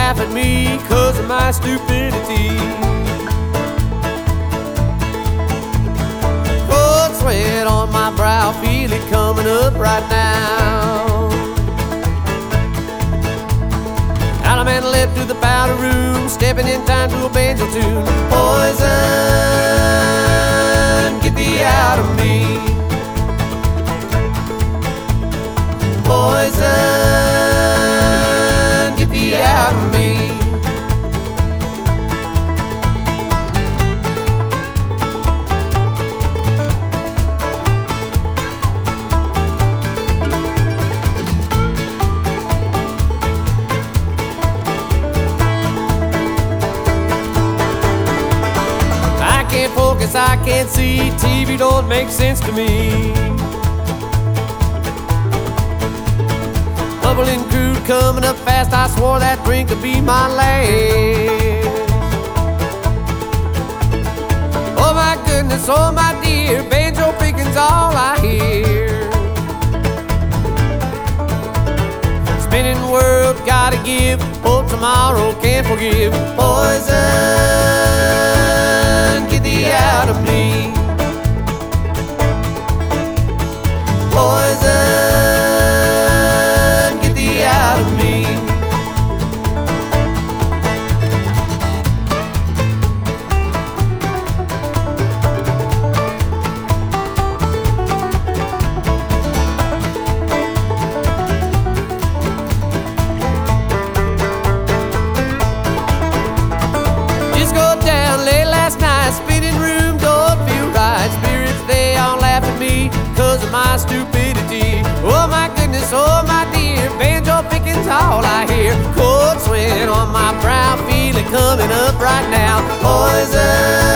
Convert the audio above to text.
laugh at me 'cause of my stupidity. Cold sweat on my brow, feel it coming up right now. Alaman led through the powder room, stepping in time to a banjo tune. Poison, get thee out of me. Poison, get thee out of me. I can't focus, I can't see, TV don't make sense to me. Bubbling crude coming up fast, I swore that drink would be my last. Oh my goodness, oh my dear, banjo picking's all I hear. Spinning world, gotta give, hope tomorrow can't forgive. Poison, get thee out of me. Poison, get thee out of me. Just go down late last night, spinning room, don't feel right. Spirits, they all laugh at me 'cause of my stupidity. Oh my goodness, oh my dear, banjo picking's all I hear. Cold sweat on my brow, feel it coming up right now. Poison.